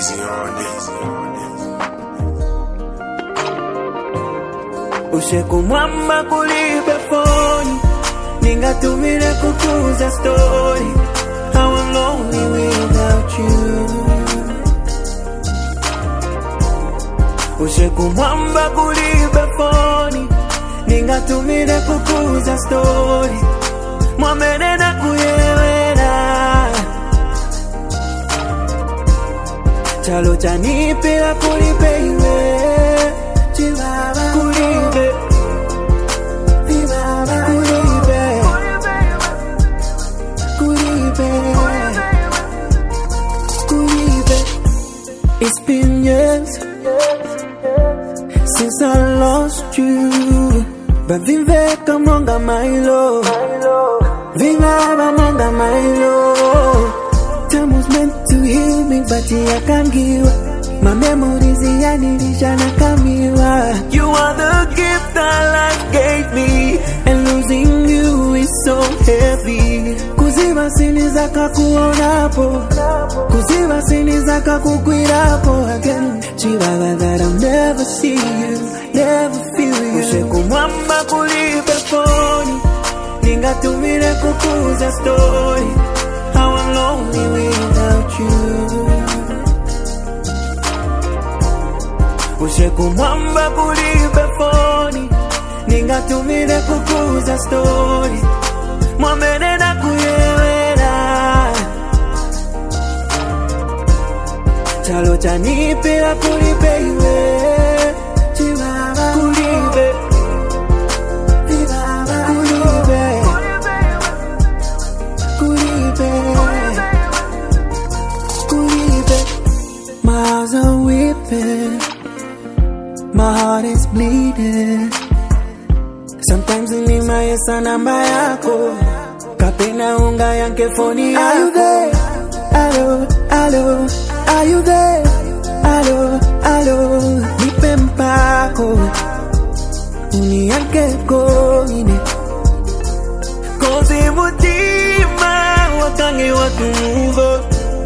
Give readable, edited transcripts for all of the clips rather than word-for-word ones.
Easy on it. Usiku mwamba kulipe phone, ningatumire kukuza story. How I'm lonely without you. Usiku mwamba kulipe phone, ningatumire kukuza story. Mwamene na kuyewera chalo chanipira kulipe iwe chibaba kulipe chibaba kulipe kulipe. It's been years since I lost you, but viveka monga my love, vivaba monga my love. Time was meant to heal me, but I can't give up. My memories yanilisha na kamiwa. You are the gift that life gave me, and losing you is so heavy. Kuziba sini zaka kuonapo, kuziba sini zaka kukwirapo again. Chibaba that I'll never see you, never feel you. Usiku mwamba kulipe phone, ningatumire kukuza story. How I'm lonely without you. Usiku mwamba kulipe phone, ningatumire kukuza story. Mwamene na kuyewera chalo chanipira kulipe iwe chibaba kulipe chibaba kulipe kulipe. My eyes are weeping, my heart is bleeding. Sometimes I need my namba yako, kapena unga yanke phone yako. Are you there? Hello, hello. Are you there? Hello, hello. Nipe mpako, uniyanke koine. Kozi mutima wakange watumuvo,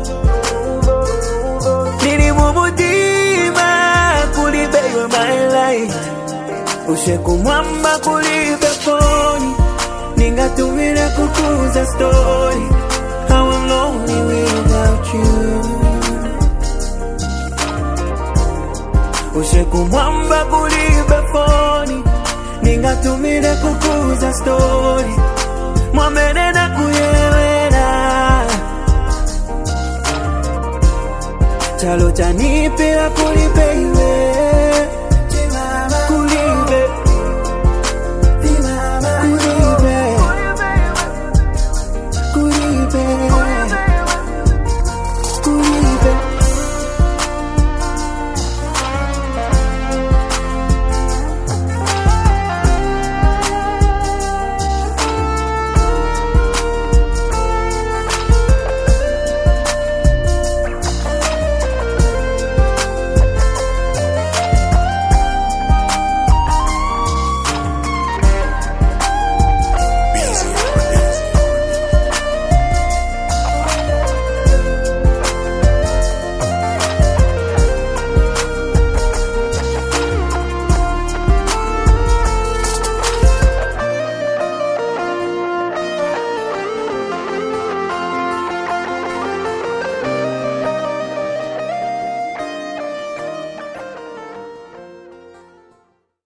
nini mutima kulipe you my life. Usiku mwamba kulipe phone, ningatumire kukuza story. How I'm lonely without you. Usiku mwamba kulipe phone, ningatumire kukuza story. Mwamene na kuyewera chalo chanipira kulipe iwe